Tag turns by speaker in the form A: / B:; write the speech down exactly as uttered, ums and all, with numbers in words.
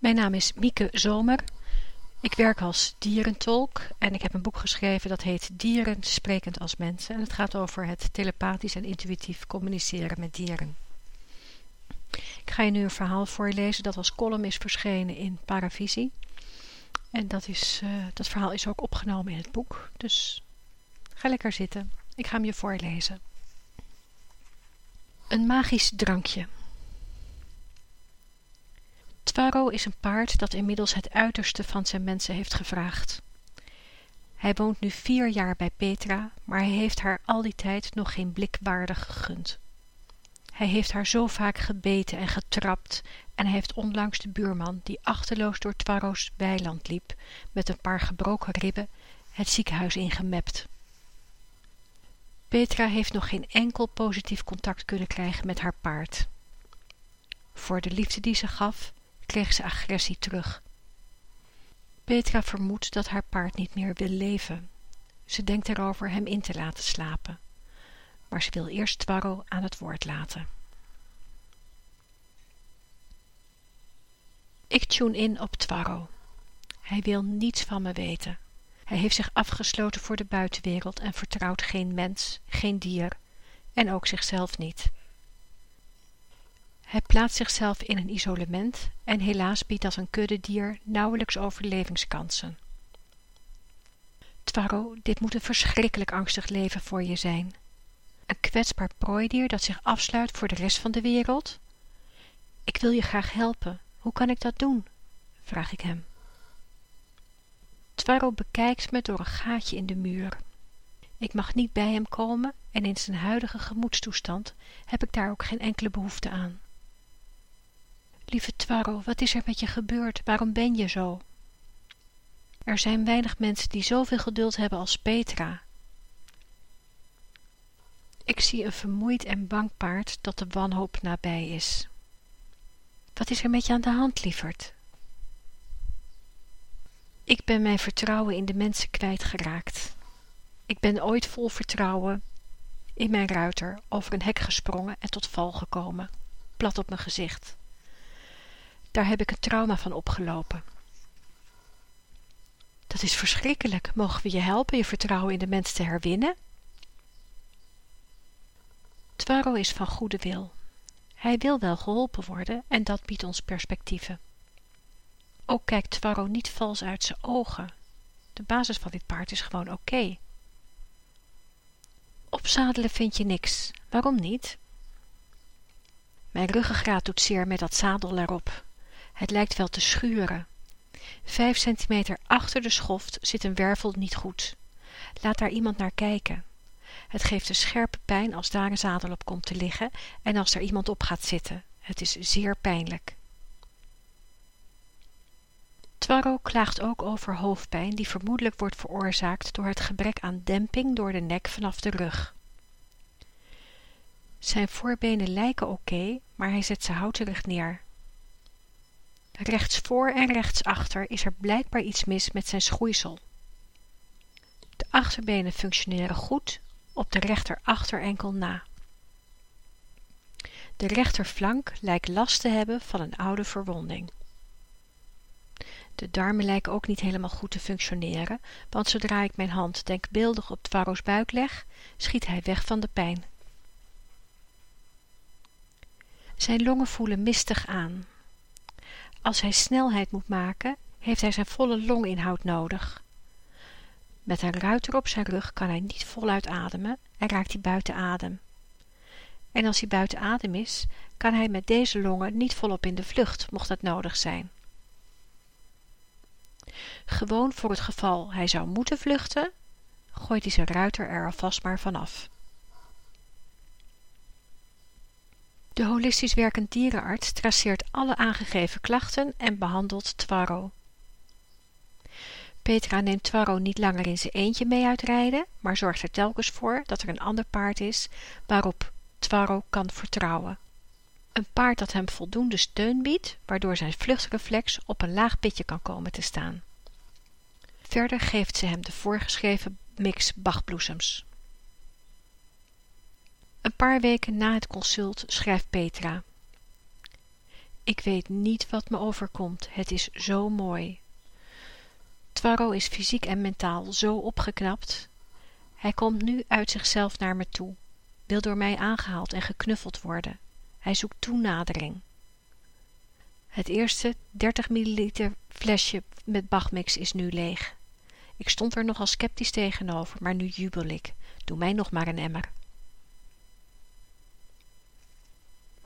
A: Mijn naam is Mieke Zomer. Ik werk als dierentolk en ik heb een boek geschreven dat heet Dieren sprekend als mensen. En het gaat over het telepathisch en intuïtief communiceren met dieren. Ik ga je nu een verhaal voorlezen dat als column is verschenen in Paravisie. En dat, is, uh, dat verhaal is ook opgenomen in het boek. Dus ga lekker zitten. Ik ga hem je voorlezen. Een magisch drankje. Twaro is een paard dat inmiddels het uiterste van zijn mensen heeft gevraagd. Hij woont nu vier jaar bij Petra, maar hij heeft haar al die tijd nog geen blik waardig gegund. Hij heeft haar zo vaak gebeten en getrapt en hij heeft onlangs de buurman, die achteloos door Twaro's weiland liep, met een paar gebroken ribben, het ziekenhuis ingemapt. Petra heeft nog geen enkel positief contact kunnen krijgen met haar paard. Voor de liefde die ze gaf, kreeg ze agressie terug. Petra vermoedt dat haar paard niet meer wil leven. Ze denkt erover hem in te laten slapen. Maar ze wil eerst Twaro aan het woord laten. Ik tune in op Twaro. Hij wil niets van me weten. Hij heeft zich afgesloten voor de buitenwereld en vertrouwt geen mens, geen dier en ook zichzelf niet. Hij plaatst zichzelf in een isolement en helaas biedt dat een kuddedier nauwelijks overlevingskansen. Twaro, dit moet een verschrikkelijk angstig leven voor je zijn. Een kwetsbaar prooidier dat zich afsluit voor de rest van de wereld? Ik wil je graag helpen. Hoe kan ik dat doen? Vraag ik hem. Twaro bekijkt me door een gaatje in de muur. Ik mag niet bij hem komen en in zijn huidige gemoedstoestand heb ik daar ook geen enkele behoefte aan. Lieve Twaro, wat is er met je gebeurd? Waarom ben je zo? Er zijn weinig mensen die zoveel geduld hebben als Petra. Ik zie een vermoeid en bang paard dat de wanhoop nabij is. Wat is er met je aan de hand, lieverd? Ik ben mijn vertrouwen in de mensen kwijtgeraakt. Ik ben ooit vol vertrouwen in mijn ruiter over een hek gesprongen en tot val gekomen, plat op mijn gezicht. Daar heb ik een trauma van opgelopen. Dat is verschrikkelijk. Mogen we je helpen je vertrouwen in de mens te herwinnen? Twaro is van goede wil. Hij wil wel geholpen worden en dat biedt ons perspectieven. Ook kijkt Twaro niet vals uit zijn ogen. De basis van dit paard is gewoon oké. Okay. Opzadelen vind je niks. Waarom niet? Mijn ruggengraat doet zeer met dat zadel erop. Het lijkt wel te schuren. Vijf centimeter achter de schoft zit een wervel niet goed. Laat daar iemand naar kijken. Het geeft een scherpe pijn als daar een zadel op komt te liggen en als er iemand op gaat zitten. Het is zeer pijnlijk. Twaro klaagt ook over hoofdpijn die vermoedelijk wordt veroorzaakt door het gebrek aan demping door de nek vanaf de rug. Zijn voorbenen lijken oké, okay, maar hij zet ze houterig neer. Rechtsvoor en rechtsachter is er blijkbaar iets mis met zijn schoeisel. De achterbenen functioneren goed, op de rechter achterenkel na. De rechterflank lijkt last te hebben van een oude verwonding. De darmen lijken ook niet helemaal goed te functioneren, want zodra ik mijn hand denkbeeldig op Twaro's buik leg, schiet hij weg van de pijn. Zijn longen voelen mistig aan. Als hij snelheid moet maken, heeft hij zijn volle longinhoud nodig. Met een ruiter op zijn rug kan hij niet voluit ademen en raakt hij buiten adem. En als hij buiten adem is, kan hij met deze longen niet volop in de vlucht, mocht dat nodig zijn. Gewoon voor het geval hij zou moeten vluchten, gooit hij zijn ruiter er alvast maar vanaf. De holistisch werkend dierenarts traceert alle aangegeven klachten en behandelt Twaro. Petra neemt Twaro niet langer in zijn eentje mee uitrijden, maar zorgt er telkens voor dat er een ander paard is waarop Twaro kan vertrouwen. Een paard dat hem voldoende steun biedt, waardoor zijn vluchtreflex op een laag pitje kan komen te staan. Verder geeft ze hem de voorgeschreven mix bachbloesems. Een paar weken na het consult schrijft Petra: Ik weet niet wat me overkomt. Het is zo mooi. Twarro is fysiek en mentaal zo opgeknapt. Hij komt nu uit zichzelf naar me toe, wil door mij aangehaald en geknuffeld worden. Hij zoekt toenadering. Het eerste dertig milliliter flesje met Bachmix is nu leeg. Ik stond er nogal sceptisch tegenover, maar nu jubel ik. Doe mij nog maar een emmer.